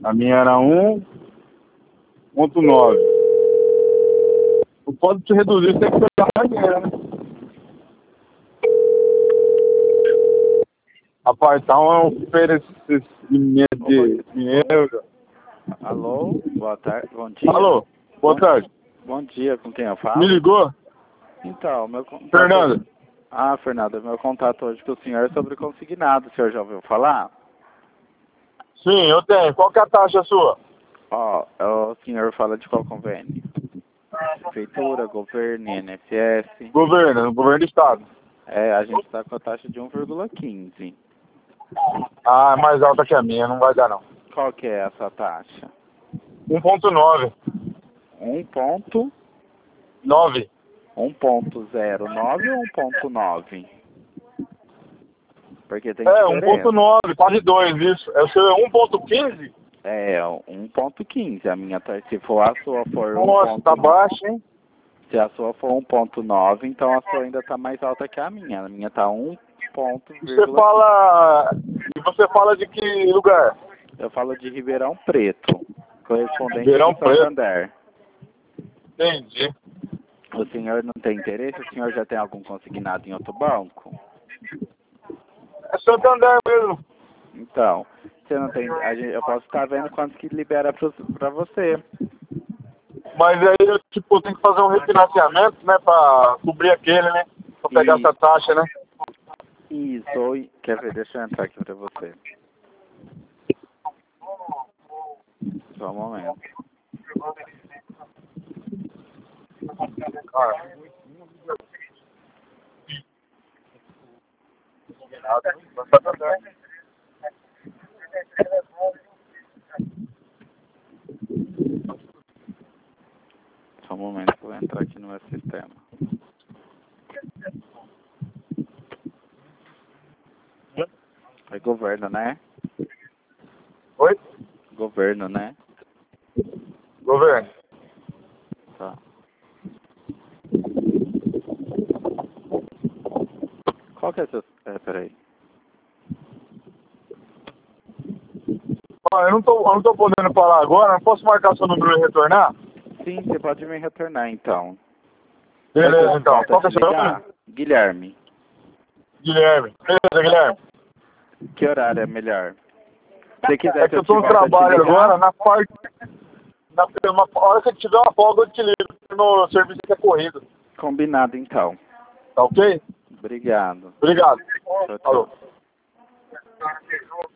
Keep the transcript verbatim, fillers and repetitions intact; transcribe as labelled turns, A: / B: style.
A: A minha era um ponto nove. O pode se reduzir, tem que pegar mais dinheiro, né? Rapaz, tá um oferecimento de dinheiro.
B: Alô? Boa tarde. Bom dia.
A: Alô? Boa
B: Bom,
A: tarde.
B: bom dia, com quem eu falo?
A: Me ligou?
B: Então, meu contato...
A: Fernando.
B: Ah, Fernando, meu contato hoje com o senhor é sobre consignado. O senhor já ouviu falar?
A: Sim, eu tenho. Qual que é a taxa sua?
B: Ó, o senhor fala de qual convênio? Prefeitura, governo, I N S S?
A: Governo, governo do estado.
B: É, a gente está com a taxa de um vírgula quinze.
A: Ah, é mais alta que a minha, não vai dar não.
B: Qual que é essa taxa?
A: um ponto nove.
B: um ponto
A: nove.
B: um ponto zero nove ou um ponto nove? Porque tem
A: É, um
B: diferença.
A: ponto nove, quase dois, isso. É o seu é um ponto quinze?
B: É, um ponto quinze. A minha tá, se for a sua for
A: Nossa, tá baixo, hein?
B: Se a sua for um ponto nove, então a sua ainda está mais alta que a minha. A minha está um ponto.
A: Você fala... E você fala de que lugar?
B: Eu falo de Ribeirão Preto, correspondente
A: Ribeirão
B: do Santander.
A: Entendi.
B: O senhor não tem interesse? O senhor já tem algum consignado em outro banco?
A: É Santander mesmo.
B: Então, você não tem... a gente- eu posso estar vendo quantos que libera para você.
A: Mas aí eu, tipo, tenho que fazer um refinanciamento, né, pra cobrir aquele, né? Pra pegar
B: E-
A: essa taxa, né?
B: Isso, oi. Quer ver? Deixa eu entrar aqui para você. Só um momento.
A: Ah. Santander.
B: Só um momento que eu vou entrar aqui no meu sistema. É governo, né?
A: Oi?
B: Governo, né?
A: Governo.
B: Tá. Qual que é seu... É, peraí.
A: Ó, eu não tô, eu não tô podendo falar agora, não posso marcar seu número e retornar?
B: Sim, você pode me retornar, então.
A: Beleza, então.
B: Volta a
A: Qual que é
B: te
A: seu
B: ligar?
A: nome?
B: Guilherme.
A: Guilherme. Beleza, Guilherme.
B: Que horário é melhor? Se quiser
A: É
B: que
A: que
B: eu
A: eu
B: te
A: tô no
B: volte a te
A: trabalho
B: ligar...
A: agora, na parte... Na uma hora que eu tiver uma folga, eu te ligo. No serviço que é corrido.
B: Combinado, então.
A: Tá ok?
B: Obrigado.
A: Obrigado.
B: Tchau,
A: Falou.
B: tchau.